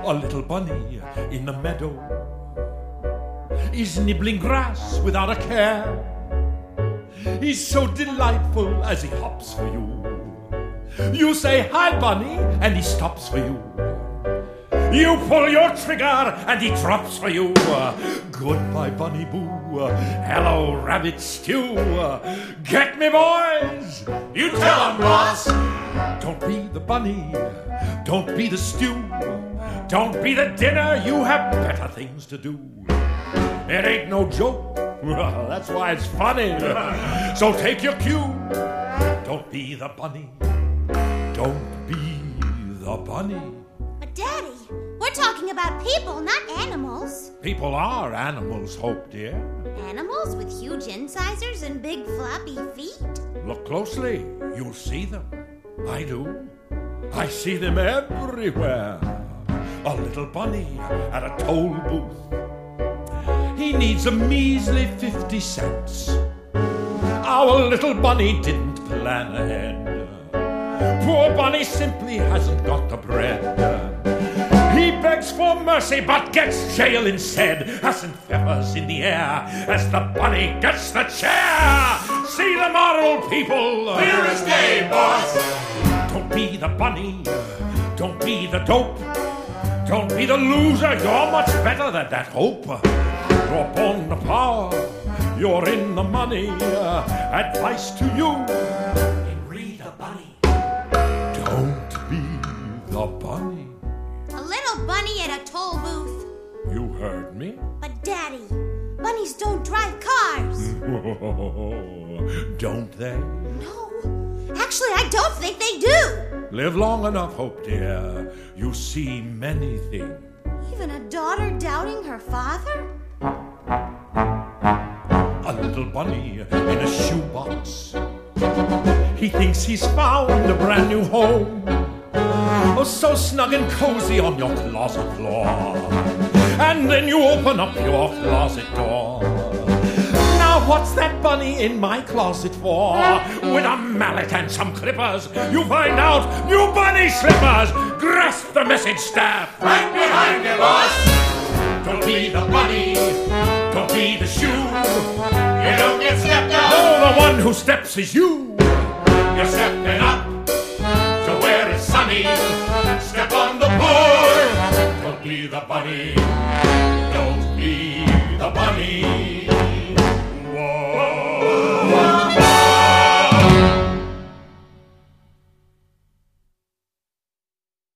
A little bunny in the meadow is nibbling grass without a care. He's so delightful as he hops for you. You say, "Hi, bunny," and he stops for you. You pull your trigger and he drops for you. Goodbye, Bunny Boo. Hello, Rabbit Stew. Get me, boys. You tell 'em, boss. Don't be the bunny. Don't be the stew. Don't be the dinner. You have better things to do. It ain't no joke. That's why it's funny. So take your cue. Don't be the bunny. Don't be the bunny. But Daddy, we're talking about people, not animals. People are animals, Hope, dear. Animals with huge incisors and big floppy feet? Look closely. You'll see them. I do. I see them everywhere. A little bunny at a toll booth. He needs a measly 50 cents. Our little bunny didn't plan ahead. Poor bunny simply hasn't got the bread. He begs for mercy but gets jail instead. Hasn't feathers in the air as the bunny gets the chair. See the moral, people. Clear as day, boss. Don't be the bunny. Don't be the dope. Don't be the loser. You're much better than that, Hope. You're born the power. You're in the money. Advice to you. Read the bunny. Don't be the bunny. A little bunny at a toll booth. You heard me? But Daddy, bunnies don't drive cars. Don't they? No, actually I don't think they do. Live long enough, Hope, dear. You see many things. Even a daughter doubting her father? A little bunny in a shoebox. He thinks he's found a brand new home. Oh, so snug and cozy on your closet floor. And then you open up your closet door. Now what's that bunny in my closet for? With a mallet and some clippers, you find out new bunny slippers. Grasp the message staff. Right behind you, boss. Don't be the bunny. Don't be the shoe. You don't get stepped on. Oh, the one who steps is you. You're stepping up to where it's sunny. Step on the board. Don't be the bunny. Don't be the bunny.